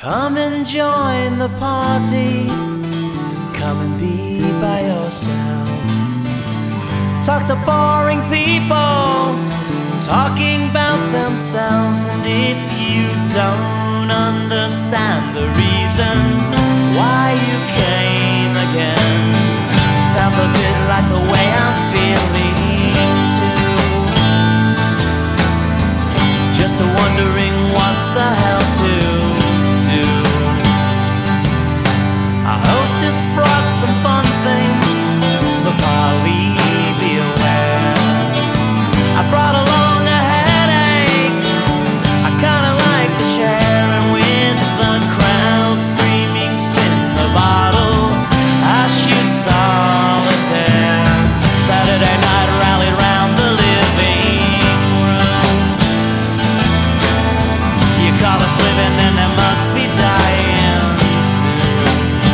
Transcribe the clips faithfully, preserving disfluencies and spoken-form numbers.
Come and join the party. Come and be by yourself. Talk to boring people talking about themselves. And if you don't understand the reason why you came again, sounds a bit like the way I'm feeling too. Just wondering what the hell to do. Our hostess brought some fun things, so Polly, be aware. I brought along a headache I kinda like to share. And with the crowd screaming, spin the bottle, I shoot solitaire. Saturday night rallied round the living room. You call us living, then there must be dying soon.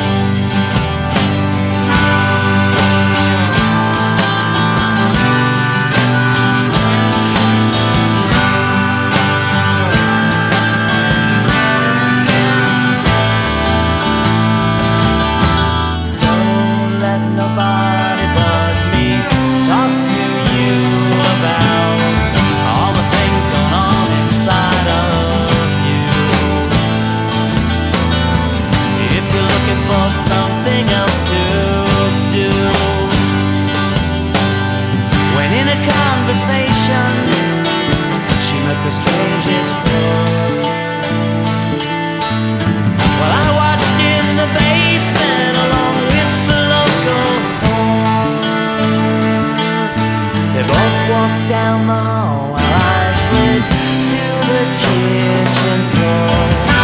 Don't let nobody but me talk to you about all the things going on inside of you. If you're looking for something else to do, when in a conversation she met the strange explore. Well, I watched in the basement along with the local whore. They both walked down the hall while I slid to the kitchen floor.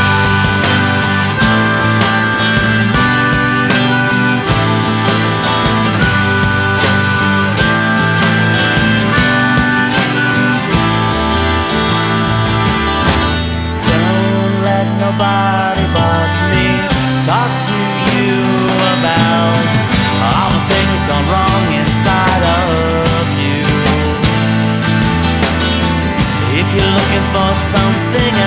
Don't let nobody but me talk to you about all the things gone wrong inside of you. If you're looking for something